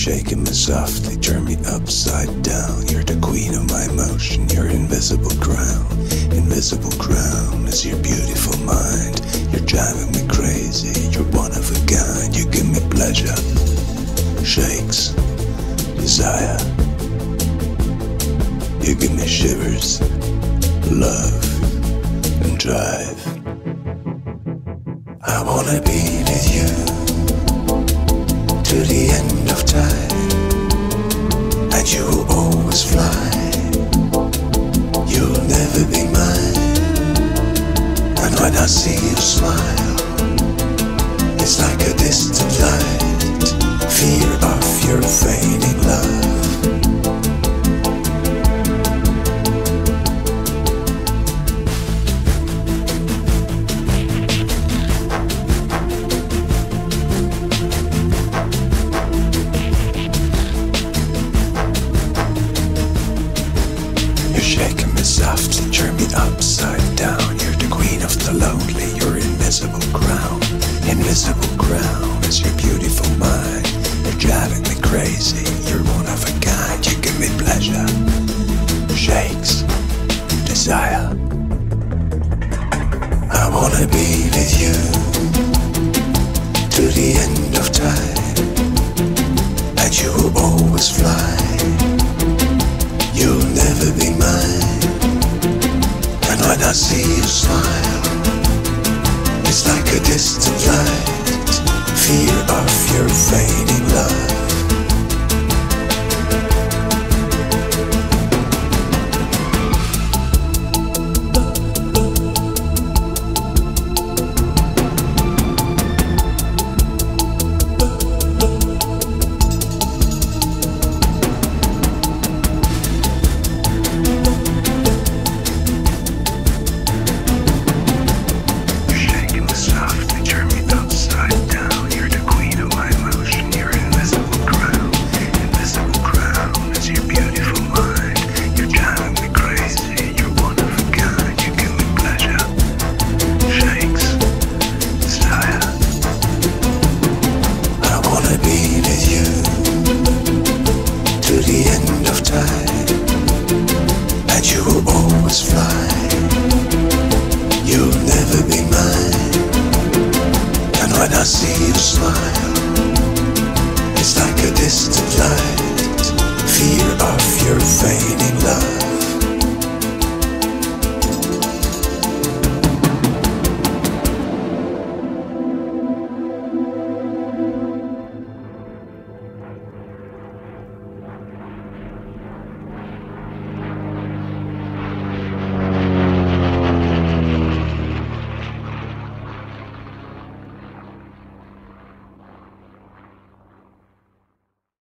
shaking me softly, turn me upside down. You're the queen of my emotion, your invisible crown. Invisible crown is your beautiful mind. You're driving me crazy, you're one of a kind. You give me pleasure, shakes, desire. You give me shivers, love, and drive. I wanna be with you to the end of time, and you will always fly. You'll never be mine, and when I see you smile, it's like a distant light, fear of your fading love. Shaking me softly, turn me upside down. You're the queen of the lonely, your invisible crown. Invisible crown is your beautiful mind. You're driving me crazy, you're one of a kind. You give me pleasure, shakes, desire. I wanna be with you to the end of time, and you will always fly. You'll never be mine, and when I see you smile, it's like a distant light, fear of your fading love. You will always fly. You'll never be mine, and when I see you smile,